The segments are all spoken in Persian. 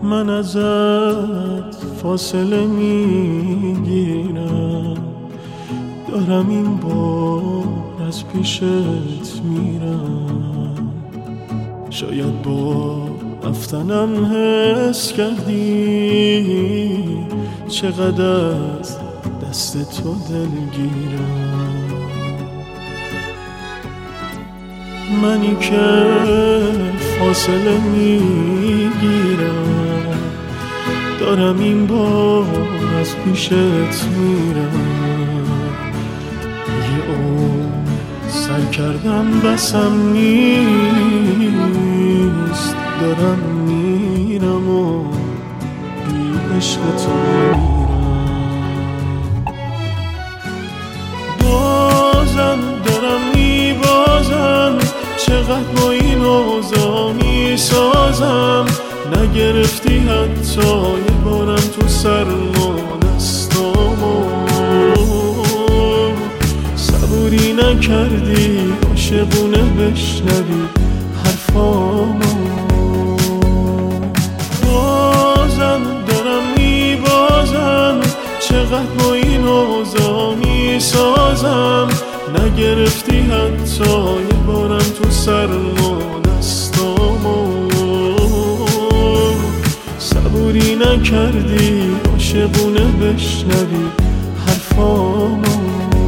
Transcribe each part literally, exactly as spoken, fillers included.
من ازت فاصله میگیرم، دارم این بار از پیشت میرم. شاید با رفتنم حس کردی چقدر از دست تو دلگیرم. منی که فاصله میگیرم، دارم این بار از پیشت میرم. یه عمر سر کردم بسم نیست، دارم میرم و بی عشق تو میرم. بازم دارم میبازم، چقدر با این اوضاع میسازم. نگرفتی حتی یه بارم تو سرما دستامو، صبوری نکردی عاشقونه بشنوی حرفامو. بازم دارم میبازم، چقدر با این اوضاع میسازم. نگرفتی حتی یه بارم تو سرما دستامو، صبوری نکردی عاشقونه بشنوی حرفامو.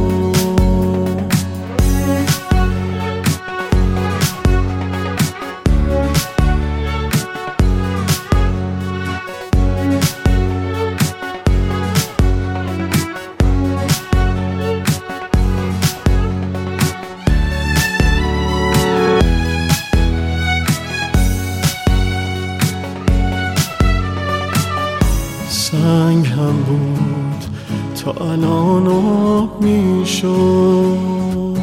سنگ هم بود تا الان آب میشد،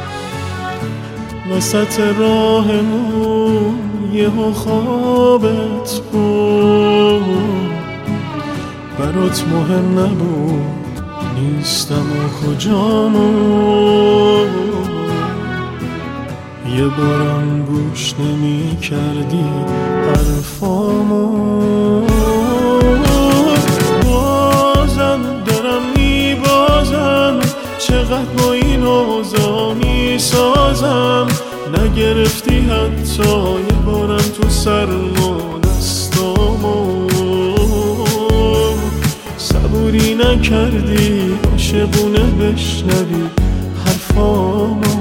وسط راهمون یهو خوابت بود. برات مهم نبود نیستم و کجامو، یه بارم گوش نمی کردی حرفامو. چقدر با این اوضاع میسازم. نگرفتی حتی یه بارم تو سرما دستامو، صبوری نکردی عاشقونه بشنوی حرفامو.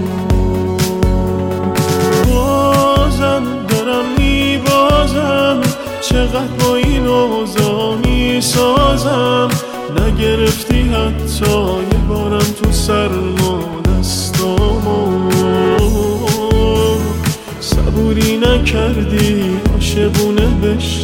بازم دارم میبازم، چقدر با این اوضاع میسازم. نگرفتی حتی یه بارم تو سرما دستامو، صبوری نکردی عاشقونه بشنوی